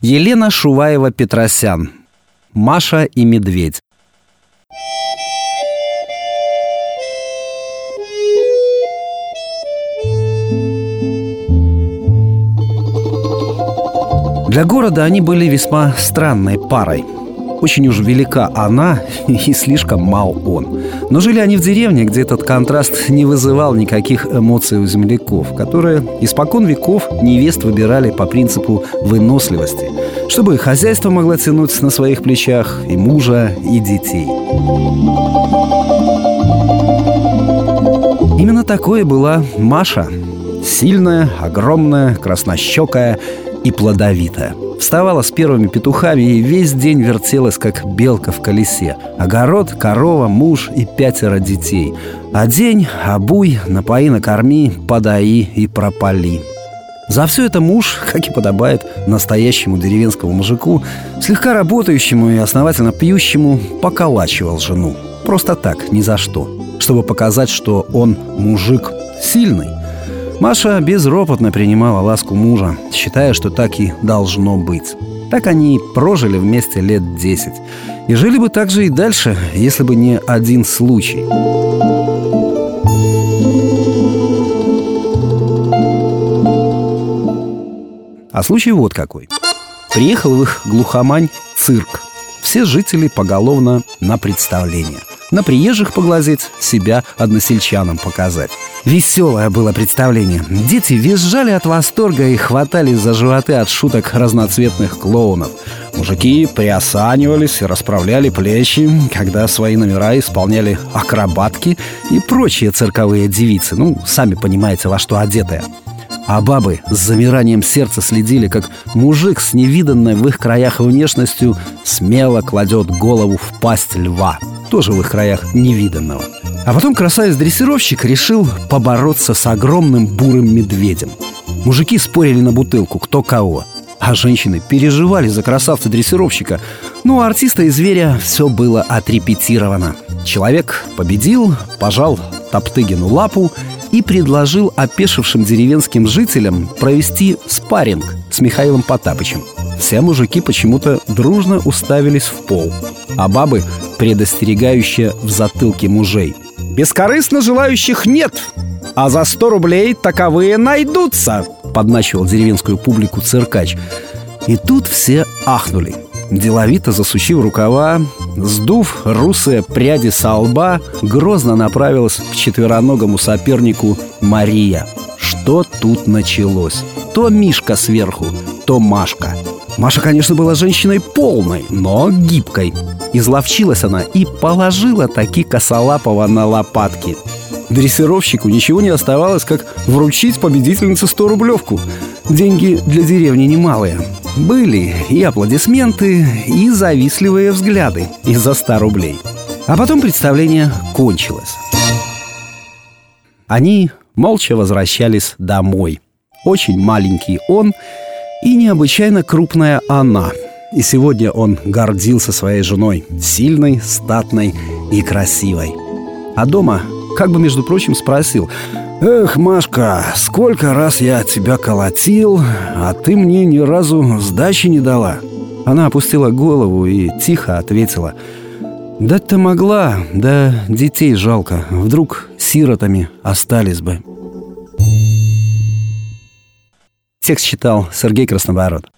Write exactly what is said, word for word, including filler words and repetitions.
Елена Шуваева-Петросян. Маша и медведь. Для города они были весьма странной парой. Очень уж велика она и слишком мал он. Но жили они в деревне, где этот контраст не вызывал никаких эмоций у земляков, которые испокон веков невест выбирали по принципу выносливости, чтобы хозяйство могло тянуть на своих плечах и мужа, и детей. Именно такой была Маша. Сильная, огромная, краснощекая и плодовитая. Вставала с первыми петухами и весь день вертелась, как белка в колесе. Огород, корова, муж и пятеро детей. Одень, обуй, напои, накорми, подаи и пропали. За все это муж, как и подобает настоящему деревенскому мужику, слегка работающему и основательно пьющему, поколачивал жену. Просто так, ни за что. Чтобы показать, что он мужик сильный. Маша безропотно принимала ласку мужа, считая, что так и должно быть. Так они и прожили вместе лет десять. И жили бы так же и дальше, если бы не один случай. А случай вот какой. Приехал в их глухомань цирк. Все жители поголовно на представление. На приезжих поглазеть, себя односельчанам показать. Веселое было представление. Дети визжали от восторга и хватались за животы от шуток разноцветных клоунов. Мужики приосанивались и расправляли плечи, когда свои номера исполняли акробатки и прочие цирковые девицы. Ну, сами понимаете, во что одетые. А бабы с замиранием сердца следили, как мужик с невиданной в их краях внешностью смело кладет голову в пасть льва, тоже в их краях невиданного. А потом красавец-дрессировщик решил побороться с огромным бурым медведем. Мужики спорили на бутылку, кто кого, а женщины переживали за красавца-дрессировщика. Ну, у артиста и зверя все было отрепетировано. Человек победил, пожал Топтыгину лапу и предложил опешившим деревенским жителям провести спарринг с Михаилом Потапычем. Все мужики почему-то дружно уставились в пол, а бабы, предостерегающие в затылке мужей: «Бескорыстно желающих нет, а за сто рублей таковые найдутся», подначивал деревенскую публику циркач. И тут все ахнули. Деловито засучив рукава, сдув русые пряди со лба, грозно направилась к четвероногому сопернику Мария. Что тут началось? То Мишка сверху, то Машка. Маша, конечно, была женщиной полной, но гибкой. Изловчилась она и положила таки косолапого на лопатки. Дрессировщику ничего не оставалось, как вручить победительнице сто-рублевку. Деньги для деревни немалые. Были и аплодисменты, и завистливые взгляды из-за ста рублей. А потом представление кончилось. Они молча возвращались домой. Очень маленький он и необычайно крупная она. И сегодня он гордился своей женой, сильной, статной и красивой. А дома, как бы, между прочим, спросил: «Эх, Машка, сколько раз я тебя колотил, а ты мне ни разу сдачи не дала». Она опустила голову и тихо ответила: «Да-то могла, да детей жалко, вдруг сиротами остались бы». Текст читал Сергей Краснобород.